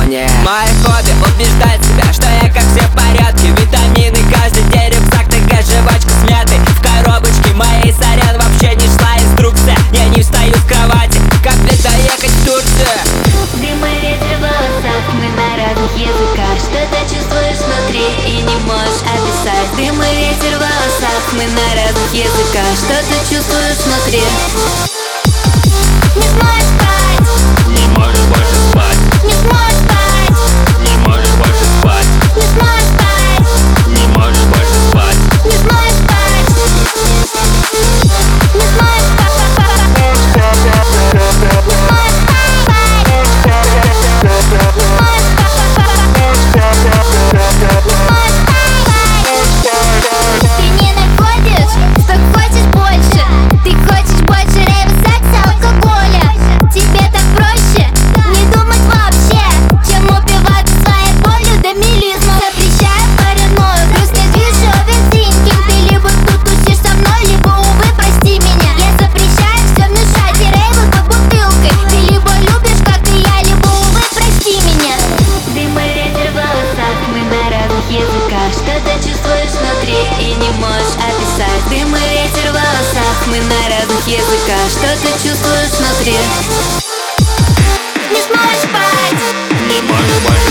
мне. Мое хобби убеждать себя, что я как все в порядке. Витамины каждый день, рюкзак, такая жвачка с мятой. В коробочке моей сорян вообще не шла инструкция. Я не встаю в кровати, как мне доехать в Турцию. Дым и ветер в волосах, мы на разных языках. Что-то чувствуешь внутри и не можешь описать. Дым и ветер в волосах, мы на разных языках. Что ты чувствуешь внутри? Не сможешь спать, Не можешь больше спать, не сможешь спать, не можешь больше спать, не сможешь спать, не можешь больше спать. не сможешь спать, не сможешь Ты не находишь, что хочешь больше. Ты хочешь больше рейва, секса, алкоголя. Тебе так проще не думать вообще, чем убиваться своей болью до мелизма. Запрещаю паранойю, грустный движок синьким. Ты либо тут тусишь со мной, либо, увы, прости меня. Я запрещаю все мешать и рейвы как бутылкой. Ты либо любишь, как и я, либо, увы, прости меня. Дым и ветер в волосах, мы на разных языках. Что ты чувствуешь внутри и не можешь описать. Дым и ветер в волосах, мы на разных языках. Что ты чувствуешь внутри? Не сможешь спать, Не можешь больше